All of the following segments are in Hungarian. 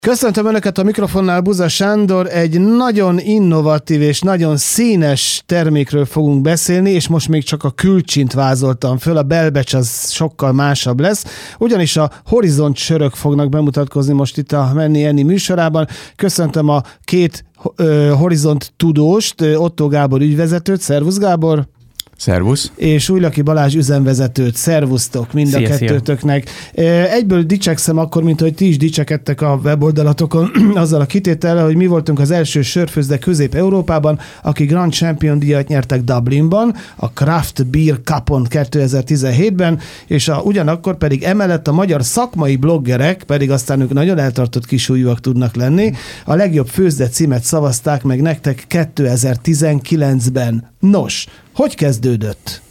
Köszöntöm Önöket a mikrofonnál, Buza Sándor. Egy nagyon innovatív és nagyon színes termékről fogunk beszélni, és most még csak a külcsint vázoltam föl, a belbecs az sokkal másabb lesz, ugyanis a Horizont sörök fognak bemutatkozni most itt a Menni Enni műsorában. Köszöntöm a két Horizont tudóst, Ottó Gábor ügyvezetőt, szervusz Gábor! Szervusz. És Újlaki Balázs üzemvezetőt. Szervusztok mind a kettőtöknek. Egyből dicsekszem akkor, mint hogy ti is dicsekedtek a weboldalatokon azzal a kitétellel, hogy mi voltunk az első sörfőzde Közép-Európában, aki Grand Champion díjat nyertek Dublinban, a Craft Beer Cupon 2017-ben, és ugyanakkor pedig emellett a magyar szakmai bloggerek, pedig aztán ők nagyon eltartott kisújúak tudnak lenni, a legjobb főzde címet szavazták meg nektek 2019-ben. Nos, hogy kezdődött?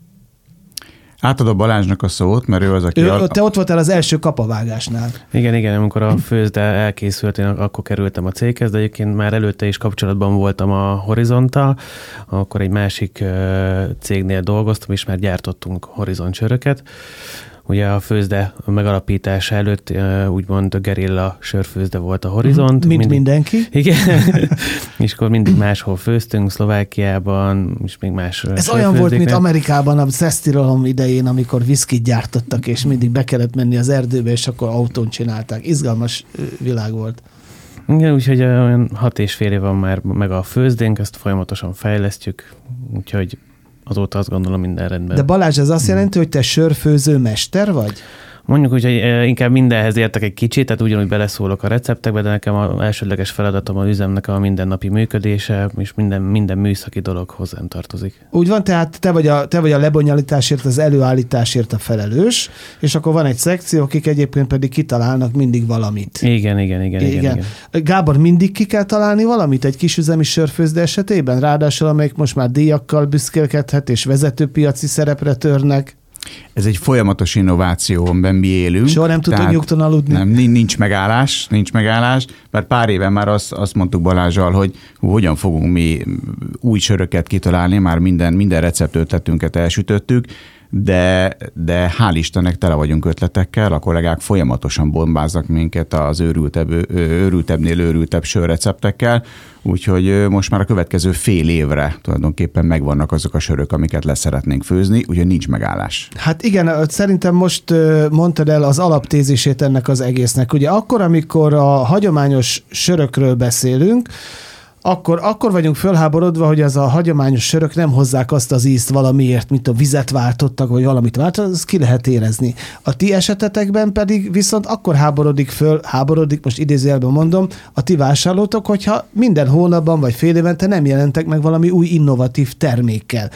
Átadom Balázsnak a szót, mert ő az, aki... Te ott voltál az első kapavágásnál. Igen, amikor a főzde elkészült, én akkor kerültem a céghez, de egyébként már előtte is kapcsolatban voltam a Horizonttal, akkor egy másik cégnél dolgoztam, és már gyártottunk Horizont söröket. Ugye a főzde megalapítása előtt úgymond gerilla sörfőzde volt a Horizont. Mint mindenki. Igen. És akkor mindig máshol főztünk, Szlovákiában, és még más Ez olyan volt, mint Amerikában a szesztilalom idején, amikor viszkit gyártottak, és mindig be kellett menni az erdőbe, és akkor autón csinálták. Izgalmas világ volt. Igen, úgyhogy olyan 6,5 év van már meg a főzdénk, ezt folyamatosan fejlesztjük, úgyhogy azóta azt gondolom minden rendben. De Balázs, ez azt jelenti, hogy te sörfőző mester vagy? Mondjuk úgy, hogy inkább mindenhez értek egy kicsit, tehát ugyanúgy beleszólok a receptekbe, de nekem az elsődleges feladatom az üzemnek a mindennapi működése, és minden műszaki dolog hozzám tartozik. Úgy van, tehát te vagy a lebonyolításért, az előállításért a felelős, és akkor van egy szekció, akik egyébként pedig kitalálnak mindig valamit. Igen. Gábor, mindig ki kell találni valamit egy kisüzemi sörfőzde esetében? Ráadásul, amelyik most már díjakkal büszkélkedhet, és vezetőpiaci szerepre törnek. Ez egy folyamatos innováció, amiben mi élünk. Soha nem tudtunk nyugton aludni. Nem, nincs megállás, mert pár éven már azt mondtuk Balázsral, hogy hogyan fogunk mi új söröket kitalálni, már minden recept-ötletünket elsütöttük, de hál' Istennek tele vagyunk ötletekkel, a kollégák folyamatosan bombáznak minket az őrültebbnél őrültebb sörreceptekkel, úgyhogy most már a következő fél évre tulajdonképpen megvannak azok a sörök, amiket leszeretnénk főzni, úgyhogy nincs megállás. Hát igen, szerintem most mondtad el az alaptézisét ennek az egésznek. Ugye akkor, amikor a hagyományos sörökről beszélünk, akkor vagyunk fölháborodva, hogy az a hagyományos sörök nem hozzák azt az ízt valamiért, mint a vizet váltottak, vagy valamit váltottak, azt ki lehet érezni. A ti esetetekben pedig viszont akkor háborodik, most idézőjelben mondom, a ti vásárlótok, hogyha minden hónapban vagy fél évente nem jelentek meg valami új innovatív termékkel.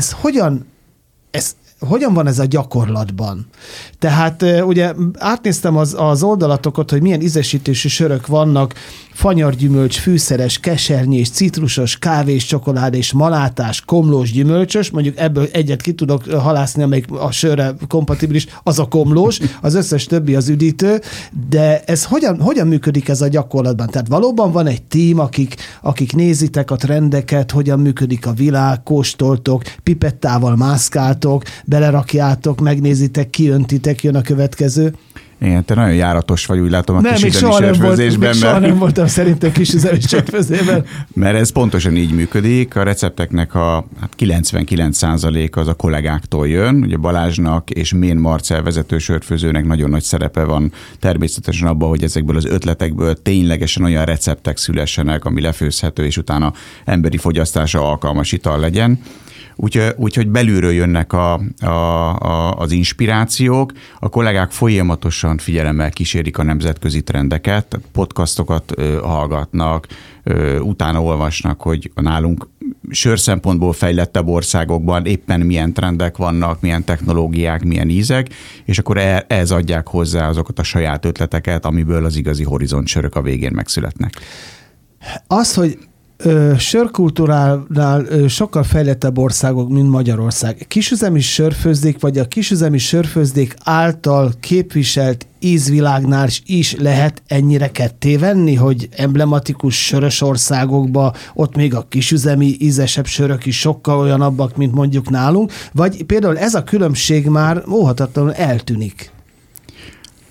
Hogyan van ez a gyakorlatban? Tehát ugye átnéztem az oldalatokat, hogy milyen ízesítésű sörök vannak, fanyargyümölcs, fűszeres, kesernyés, citrusos, kávés, csokoládés, malátás, komlós, gyümölcsös, mondjuk ebből egyet ki tudok halászni, amelyik a sörre kompatibilis, az a komlós, az összes többi az üdítő, de ez hogyan működik ez a gyakorlatban? Tehát valóban van egy tím, akik nézitek a trendeket, hogyan működik a világ, kóstoltok, pipettával mászkáltok, belerakjátok, megnézitek, kiöntitek, jön a következő. Igen, te nagyon járatos vagy, úgy látom a kisüzemi sörfőzésben. Soha nem voltam szerintem kisüzemi sörfőzésben. Mert ez pontosan így működik. A recepteknek a 99% az a kollégáktól jön. Ugye Balázsnak és Mén Marcell vezető sörfőzőnek nagyon nagy szerepe van természetesen abban, hogy ezekből az ötletekből ténylegesen olyan receptek szülessenek, ami lefőzhető, és utána emberi fogyasztásra alkalmas ital legyen. Úgyhogy belülről jönnek az inspirációk, a kollégák folyamatosan figyelemmel kísérik a nemzetközi trendeket, tehát podcastokat hallgatnak, utána olvasnak, hogy nálunk sör szempontból fejlettebb országokban éppen milyen trendek vannak, milyen technológiák, milyen ízek, és akkor ehhez adják hozzá azokat a saját ötleteket, amiből az igazi Horizont sörök a végén megszületnek. Az, hogy sörkultúránál sokkal fejlettebb országok, mint Magyarország. Kisüzemi sörfőzdék, vagy a kisüzemi sörfőzdék által képviselt ízvilágnál is lehet ennyire ketté venni, hogy emblematikus sörös országokban ott még a kisüzemi ízesebb sörök is sokkal olyanabbak, mint mondjuk nálunk, vagy például ez a különbség már óhatatlanul eltűnik?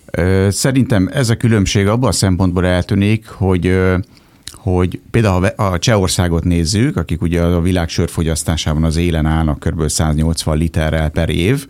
Szerintem ez a különbség abban a szempontból eltűnik, hogy például a Csehországot nézzük, akik ugye a világ sörfogyasztásában az élen állnak kb. 180 literrel per év,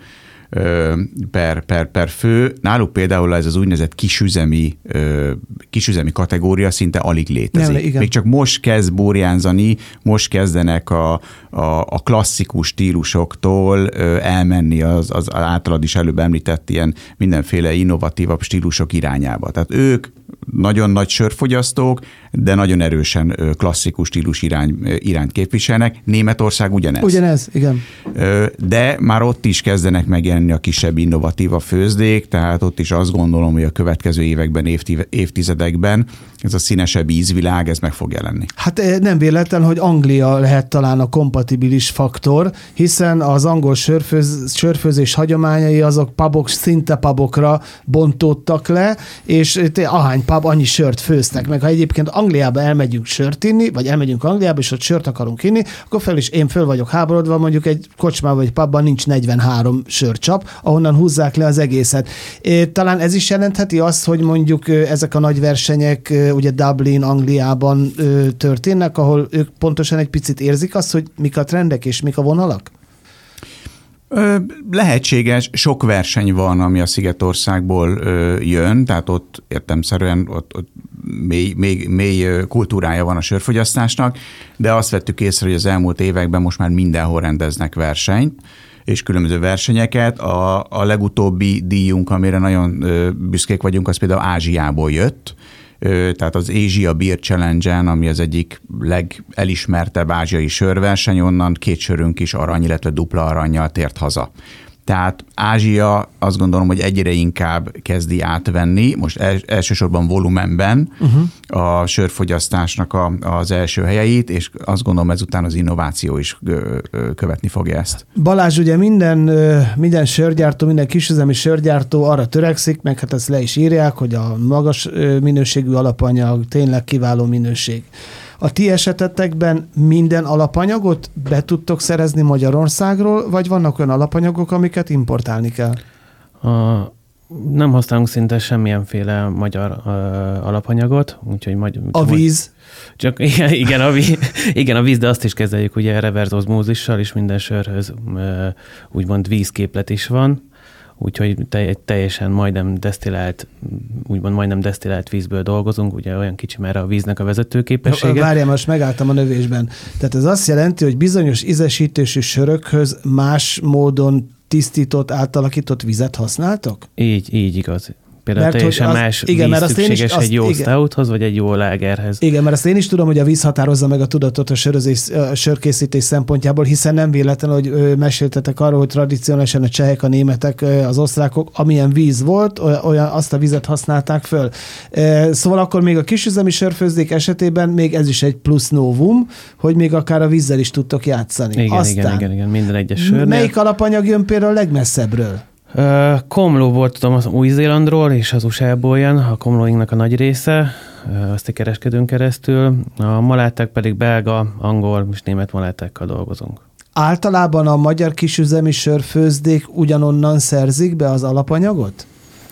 per fő. Náluk például ez az úgynevezett kisüzemi kategória szinte alig létezik. Még csak most kezd burjánzani, most kezdenek a klasszikus stílusoktól elmenni az általad is előbb említett ilyen mindenféle innovatívabb stílusok irányába. Tehát ők nagyon nagy sörfogyasztók, de nagyon erősen klasszikus stílus irányt képviselnek. Németország ugyanez. Ugyanez, igen. De már ott is kezdenek megjelenni a kisebb innovatívabb főzdék, tehát ott is azt gondolom, hogy a következő években, évtizedekben ez a színesebb ízvilág, ez meg fog jelenni. Hát nem véletlen, hogy Anglia lehet talán a kompatibilis faktor, hiszen az angol sörfőzés hagyományai azok pubok, szinte pubokra bontódtak le, és ahány pub, annyi sört főztek meg. Ha egyébként Angliába elmegyünk sört inni, vagy elmegyünk Angliába, és ott sört akarunk inni, akkor én föl vagyok háborodva, mondjuk egy kocsmában vagy pubban nincs 43 sörcsap, ahonnan húzzák le az egészet. Talán ez is jelentheti azt, hogy mondjuk ezek a nagy versenyek ugye Dublin, Angliában történnek, ahol ők pontosan egy picit érzik azt, hogy mik a trendek és mik a vonalak? Lehetséges, sok verseny van, ami a Szigetországból jön, tehát ott értelemszerűen ott mély kultúrája van a sörfogyasztásnak, de azt vettük észre, hogy az elmúlt években most már mindenhol rendeznek versenyt, és különböző versenyeket. A legutóbbi díjunk, amire nagyon büszkék vagyunk, az például Ázsiából jött, tehát az Asia Beer Challenge-en, ami az egyik legelismertebb ázsiai sörverseny, onnan 2 sörünk is arany, illetve dupla arannyal tért haza. Tehát Ázsia azt gondolom, hogy egyre inkább kezdi átvenni, most elsősorban volumenben a sörfogyasztásnak az első helyeit, és azt gondolom ezután az innováció is követni fogja ezt. Balázs, ugye minden sörgyártó, minden kisüzemi sörgyártó arra törekszik, meg hát ezt le is írják, hogy a magas minőségű alapanyag tényleg kiváló minőség. A ti esetetekben minden alapanyagot be tudtok szerezni Magyarországról, vagy vannak olyan alapanyagok, amiket importálni kell? Nem használunk szinte semmilyenféle magyar alapanyagot, úgyhogy a víz? Csak igen, a víz, de azt is kezeljük ugye reverse ozmózissal, és minden sörhöz úgymond vízképlet is van. Úgyhogy teljesen majdnem desztillált vízből dolgozunk, ugye olyan kicsi már a víznek a vezetőképessége. Várjál, most megálltam a növésben. Tehát ez azt jelenti, hogy bizonyos ízesítésű sörökhöz más módon tisztított, átalakított vizet használtok? Így igaz. Például teljesen más víz szükséges egy jó stouthoz, vagy egy jó lágerhez. Igen, mert azt én is tudom, hogy a víz határozza meg a tudatot a sörkészítés szempontjából, hiszen nem véletlen, hogy meséltetek arról, hogy tradicionálisan a csehek, a németek, az osztrákok, amilyen víz volt, olyan azt a vizet használták föl. Szóval akkor még a kisüzemi sörfőzdék esetében még ez is egy plusz novum, hogy még akár a vízzel is tudtok játszani. Igen, minden egyes sörnél. Melyik alapanyag jön például a legmesszebbről? Komlóból tudom, az Új-Zélandról és az USA-ból jön, a komlóinknak a nagy része, azt kereskedünk keresztül, a maláták pedig belga, angol és német malátákkal dolgozunk. Általában a magyar kisüzemi sörfőzdék ugyanonnan szerzik be az alapanyagot?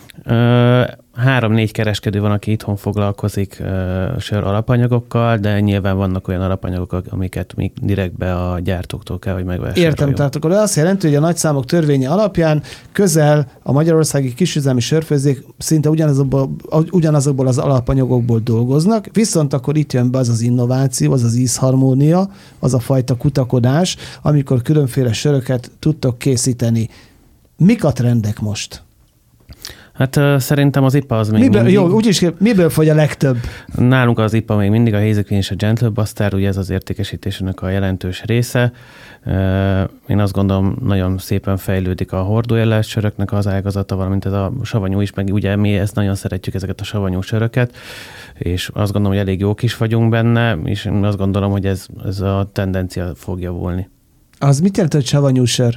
3-4 kereskedő van, aki itthon foglalkozik sör alapanyagokkal, de nyilván vannak olyan alapanyagok, amiket még direktbe a gyártóktól kell, hogy megvásároljon. Értem, tehát akkor azt jelenti, hogy a nagyszámok törvénye alapján közel a magyarországi kisüzemi sörfőzdék szinte ugyanazokból az alapanyagokból dolgoznak, viszont akkor itt jön be az innováció, az ízharmónia, az a fajta kutakodás, amikor különféle söröket tudtok készíteni. Mik a trendek most? Hát szerintem az IPA az még mindig... Jó, úgyis miből fogy a legtöbb? Nálunk az IPA még mindig a Hazy Queen és a Gentle Bastard, ugye ez az értékesítésnek a jelentős része. Én azt gondolom, nagyon szépen fejlődik a hordójelás söröknek az ágazata, valamint ez a savanyú is, meg ugye mi ezt nagyon szeretjük, ezeket a savanyú söröket, és azt gondolom, hogy elég jók is vagyunk benne, és én azt gondolom, hogy ez a tendencia fog javulni. Az mit jelent, hogy savanyú sör?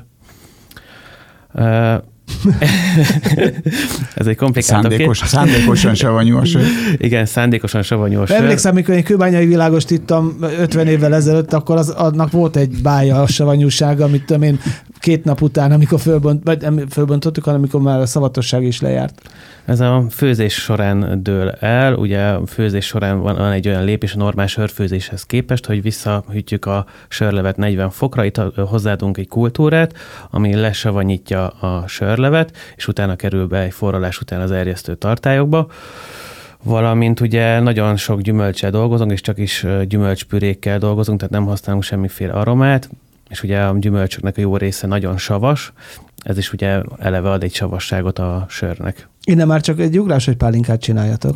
Ez egy komplikáltabb Szándékosan savanyú a sör. Igen, szándékosan savanyú a sör. Emlékszem, amikor én kőbányai világost ittam 50 évvel ezelőtt, akkor annak volt egy bája a savanyúsága, amit én 2 nap után, amikor fölbontottuk, hanem amikor már a szavatosság is lejárt? Ez a főzés során dől el. Ugye a főzés során van egy olyan lépés a normál sörfőzéshez képest, hogy visszahűtjük a sörlevet 40 fokra, itt hozzáadunk egy kultúrát, ami lesavanyítja a sörlevet, és utána kerül be egy forralás után az erjesztő tartályokba. Valamint ugye nagyon sok gyümölccsel dolgozunk, és csak is gyümölcspürékkel dolgozunk, tehát nem használunk semmiféle aromát, és ugye a gyümölcsöknek a jó része nagyon savas, ez is ugye eleve ad egy savasságot a sörnek. Innen már csak egy ugrás, hogy pálinkát csináljatok.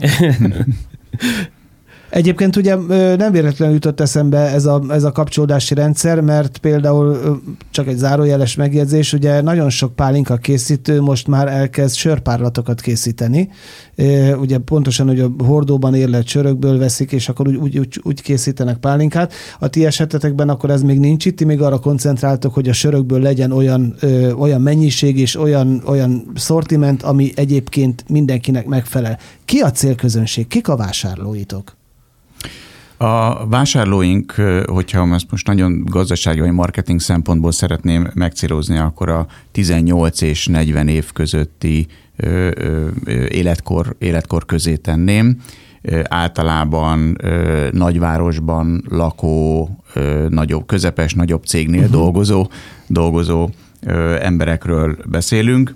Egyébként ugye nem véletlenül jutott eszembe ez a kapcsolódási rendszer, mert például csak egy zárójeles megjegyzés, ugye nagyon sok pálinka készítő most már elkezd sörpárlatokat készíteni. Ugye pontosan, hogy a hordóban érlelt sörökből veszik, és akkor úgy készítenek pálinkát. A ti esetetekben akkor ez még nincs itt, ti még arra koncentráltok, hogy a sörökből legyen olyan mennyiség és olyan szortiment, ami egyébként mindenkinek megfelel. Ki a célközönség? Kik a vásárlóitok? A vásárlóink, hogyha ezt most nagyon gazdasági vagy marketing szempontból szeretném megcélozni, akkor a 18 és 40 év közötti életkor közé tenném. Általában nagyvárosban lakó, közepes, nagyobb cégnél dolgozó emberekről beszélünk,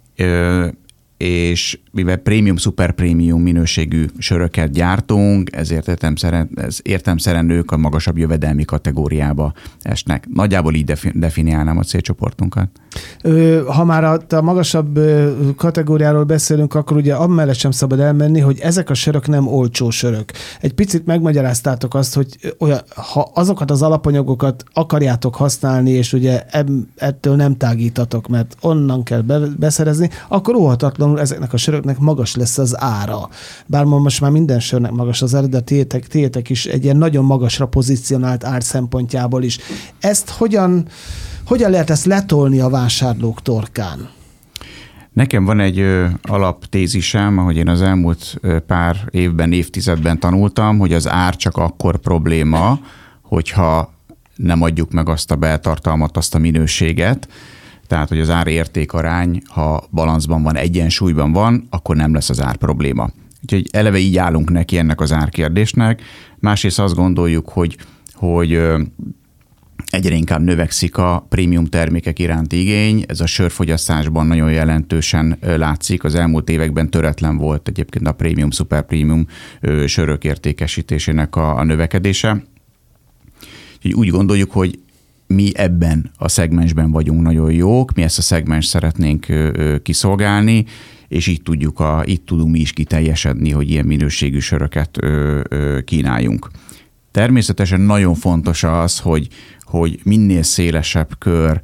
és mivel prémium, szuper prémium minőségű söröket gyártunk, ezért értelemszerűen ők a magasabb jövedelmi kategóriába esnek. Nagyjából így definiálnám a célcsoportunkat. Ha már a magasabb kategóriáról beszélünk, akkor ugye amellett sem szabad elmenni, hogy ezek a sörök nem olcsó sörök. Egy picit megmagyaráztátok azt, hogy ha azokat az alapanyagokat akarjátok használni, és ugye ettől nem tágítatok, mert onnan kell beszerezni, akkor óhatatlanul ezeknek a söröknek magas lesz az ára. Bár most már minden sörnek magas az ára, de tiétek is egy ilyen nagyon magasra pozícionált ár szempontjából is. Ezt hogyan lehet ezt letolni a vásárlók torkán? Nekem van egy alaptézisem, ahogy én az elmúlt pár évben, évtizedben tanultam, hogy az ár csak akkor probléma, hogyha nem adjuk meg azt a beltartalmat, azt a minőséget. Tehát, hogy az ár-érték arány, ha balanszban van, egyensúlyban van, akkor nem lesz az ár probléma. Úgyhogy eleve így állunk neki ennek az árkérdésnek. Másrészt azt gondoljuk, hogy egyre inkább növekszik a prémium termékek iránti igény. Ez a sörfogyasztásban nagyon jelentősen látszik. Az elmúlt években töretlen volt egyébként a prémium, szuper prémium sörök értékesítésének a növekedése. Úgyhogy úgy gondoljuk, hogy mi ebben a szegmensben vagyunk nagyon jók, mi ezt a szegmens szeretnénk kiszolgálni, és így tudunk mi is kiteljesedni, hogy ilyen minőségű söröket kínáljunk. Természetesen nagyon fontos az, hogy minél szélesebb kör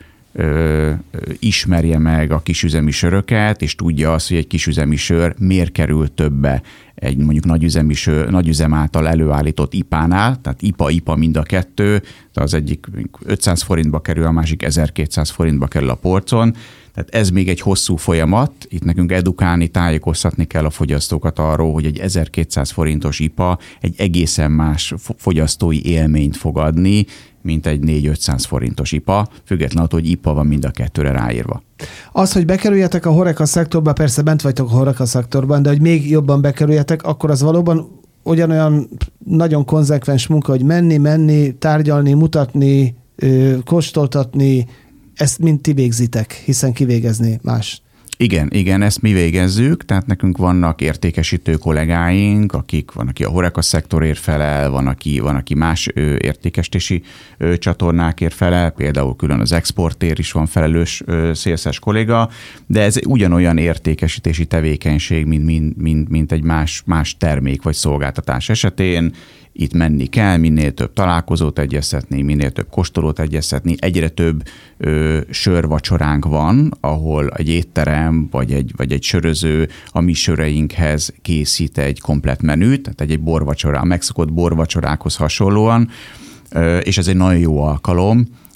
ismerje meg a kisüzemi söröket, és tudja azt, hogy egy kisüzemi sör miért kerül többe egy mondjuk nagyüzem által előállított IPA-nál, tehát IPA mind a kettő, de az egyik 500 forintba kerül, a másik 1200 forintba kerül a polcon. Tehát ez még egy hosszú folyamat, itt nekünk edukálni, tájékoztatni kell a fogyasztókat arról, hogy egy 1200 forintos IPA egy egészen más fogyasztói élményt fog adni, mint egy 400-500 forintos IPA, függetlenül attól, hogy IPA van mind a kettőre ráírva. Az, hogy bekerüljetek a HoReCa szektorba, persze bent vagytok a HoReCa szektorban, de hogy még jobban bekerüljetek, akkor az valóban ugyanolyan nagyon konzekvens munka, hogy menni, tárgyalni, mutatni, kóstoltatni, ezt mind ti végzitek, hiszen kivégezni más. Igen, ezt mi végezzük, tehát nekünk vannak értékesítő kollégáink, van, aki a HoReCa szektorért felel, van, aki más értékesítési csatornákért felel, például külön az exportért is van felelős szélszes kolléga, de ez ugyanolyan értékesítési tevékenység, mint egy más termék vagy szolgáltatás esetén. Itt menni kell, minél több találkozót egyeztetni, minél több kóstolót egyeztetni. Egyre több sörvacsoránk van, ahol egy étterem vagy egy söröző a mi söreinkhez készít egy komplett menüt, tehát egy borvacsora, a megszokott borvacsorákhoz hasonlóan, és ez egy nagyon jó alkalom,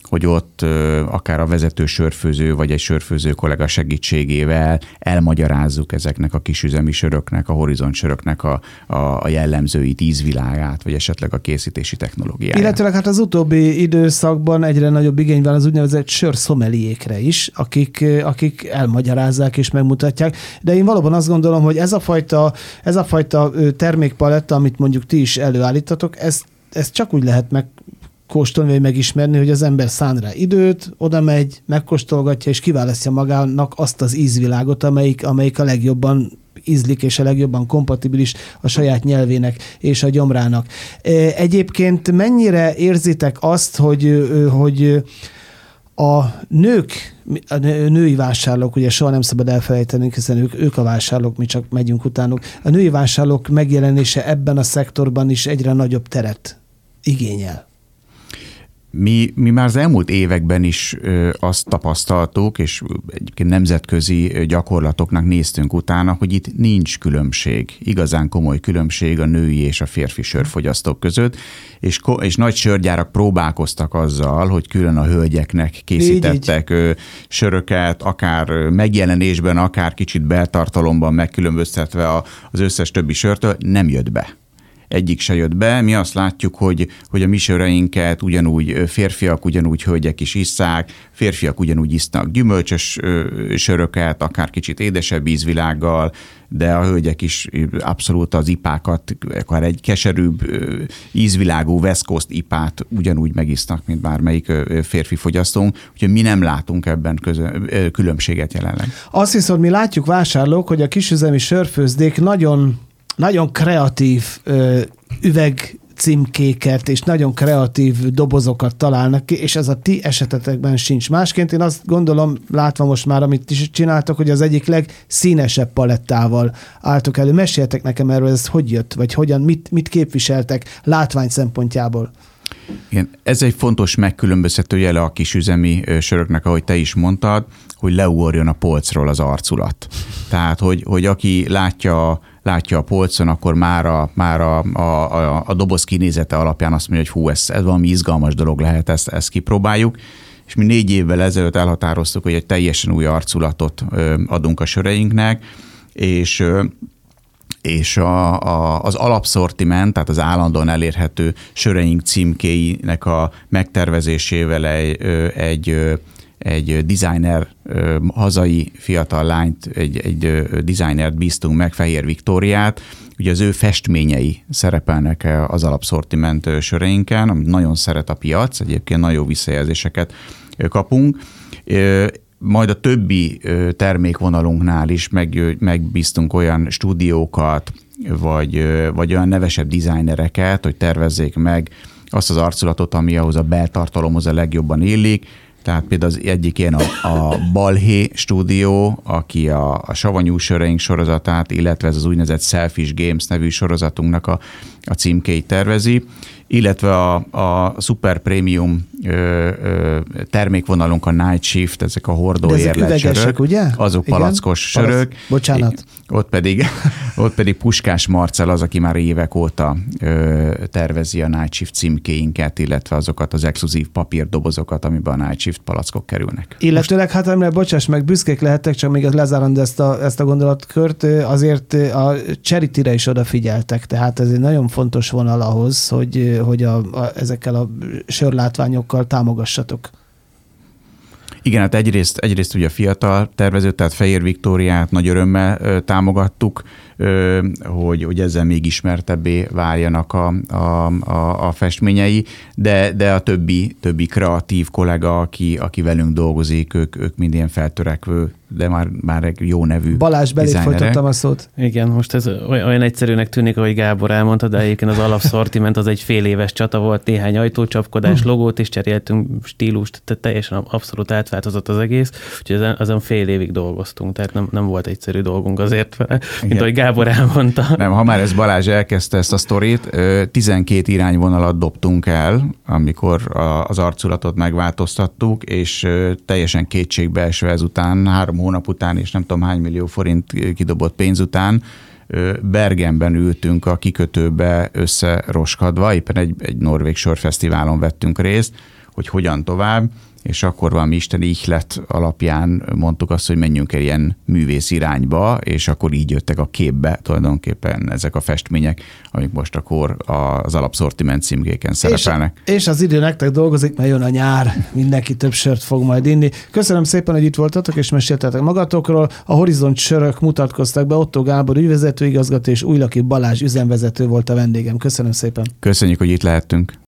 hogy ott akár a vezető sörfőző, vagy egy sörfőző kollega segítségével elmagyarázzuk ezeknek a kisüzemi söröknek, a Horizont söröknek a jellemzőit, ízvilágát, vagy esetleg a készítési technológiáját. Illetőleg hát az utóbbi időszakban egyre nagyobb igény van az úgynevezett sörszomeliékre is, akik elmagyarázzák és megmutatják. De én valóban azt gondolom, hogy ez a fajta termékpaletta, amit mondjuk ti is előállítatok, ezt csak úgy lehet megkóstolni, vagy megismerni, hogy az ember szán rá időt, oda megy, megkóstolgatja, és kiválasztja magának azt az ízvilágot, amelyik a legjobban ízlik, és a legjobban kompatibilis a saját nyelvének és a gyomrának. Egyébként mennyire érzitek azt, hogy a női vásárlók, ugye soha nem szabad elfelejtenünk, hiszen ők a vásárlók, mi csak megyünk utánuk. A női vásárlók megjelenése ebben a szektorban is egyre nagyobb teret igényel. Mi már az elmúlt években is azt tapasztaltuk, és egyébként nemzetközi gyakorlatoknak néztünk utána, hogy itt nincs különbség, igazán komoly különbség a női és a férfi sörfogyasztók között, és nagy sörgyárak próbálkoztak azzal, hogy külön a hölgyeknek készítettek söröket, akár megjelenésben, akár kicsit beltartalomban megkülönböztetve az összes többi sörtől, nem jött be. Egyik se jött be. Mi azt látjuk, hogy a mi söreinket ugyanúgy férfiak, ugyanúgy hölgyek is isszák, férfiak ugyanúgy isznak gyümölcsös söröket, akár kicsit édesebb ízvilággal, de a hölgyek is abszolút az ipákat, akár egy keserűbb ízvilágú West Coast ipát ugyanúgy megisznak, mint bármelyik férfi fogyasztónk, úgyhogy mi nem látunk ebben különbséget jelenleg. Azt viszont mi látjuk vásárlók, hogy a kisüzemi sörfőzdék nagyon kreatív üvegcímkéket és nagyon kreatív dobozokat találnak ki, és ez a ti esetetekben sincs. Másként én azt gondolom, látva most már, amit is csináltok, hogy az egyik legszínesebb palettával álltok elő. Meséljetek nekem erről, ez hogy jött, vagy hogyan, mit képviseltek látvány szempontjából? Igen, ez egy fontos megkülönböztető jele a kisüzemi söröknek, ahogy te is mondtad, hogy leugorjon a polcról az arculat. Tehát, hogy aki látja a polcon, akkor már a doboz kinézete alapján azt mondja, hogy hú, ez valami izgalmas dolog lehet, ezt kipróbáljuk. És mi 4 évvel ezelőtt elhatároztuk, hogy egy teljesen új arculatot adunk a söreinknek, és az alapszortiment, tehát az állandóan elérhető söreink címkéinek a megtervezésével egy designer, hazai fiatal lányt, egy designert bíztunk meg, Fehér Viktóriát. Ugye az ő festményei szerepelnek az alapszortiment söreinken, amit nagyon szeret a piac, egyébként nagyon jó visszajelzéseket kapunk. Majd a többi termékvonalunknál is megbíztunk olyan stúdiókat, vagy olyan nevesebb designereket, hogy tervezzék meg azt az arculatot, ami ahhoz a beltartalomhoz a legjobban illik. Tehát például az egyik ilyen a Balhé stúdió, aki a savanyú söreink sorozatát, illetve ez az úgynevezett Selfish Games nevű sorozatunknak a címkéit tervezi, illetve a Super Premium termékvonalunk, a Night Shift, ezek a hordó érlet sörök, ugye? Azok igen? Palackos sörök. Bocsánat. Ott pedig Puskás Marcell az, aki már évek óta tervezi a Night Shift címkéinket, illetve azokat az exkluzív papírdobozokat, amiben a Night Shift palackok kerülnek. Illetőleg, hát amire bocsáss meg, büszkék lehettek, csak még lezárandó ezt a gondolatkört, azért a charity-re is odafigyeltek, tehát ez egy nagyon fontos vonal ahhoz, hogy ezekkel a sörlátványokkal támogassatok. Igen, hát egyrészt ugye a fiatal tervező, tehát Fehér Viktóriát nagy örömmel támogattuk, hogy ezzel még ismertebbé váljanak a festményei, de a többi kreatív kollega, aki velünk dolgozik, ők mind ilyen feltörekvő, de már egy jó nevű Balázs, belé folytattam a szót. Igen, most ez olyan egyszerűnek tűnik, ahogy Gábor elmondta, de egyébként az alapszortiment az egy fél éves csata volt, néhány ajtócsapkodás, logót is cseréltünk, stílust, tehát teljesen abszolút átváltozott az egész, úgyhogy azon fél évig dolgoztunk, tehát nem volt egyszerű dolgunk azért vele, mint ahogy Gábor elmondta. Nem, ha már ez Balázs elkezdte ezt a sztorit, 12 irányvonalat dobtunk el, amikor az arculatot megváltoztattuk, és teljesen kétségbeesve ezután, 3 hónap után, és nem tudom hány millió forint kidobott pénz után, Bergenben ültünk a kikötőbe összeroskadva, éppen egy norvég sörfesztiválon vettünk részt, hogy hogyan tovább, és akkor valami isteni ihlet alapján mondtuk azt, hogy menjünk el ilyen művész irányba, és akkor így jöttek a képbe tulajdonképpen ezek a festmények, amik most akkor az alapszortiment címkéken szerepelnek. És az idő nektek dolgozik, mert jön a nyár, mindenki több sört fog majd inni. Köszönöm szépen, hogy itt voltatok, és meséltetek magatokról. A Horizont sörök mutatkoztak be, Ottó Gábor ügyvezetőigazgató és Újlaki Balázs üzemvezető volt a vendégem. Köszönöm szépen. Köszönjük, hogy itt lehettünk.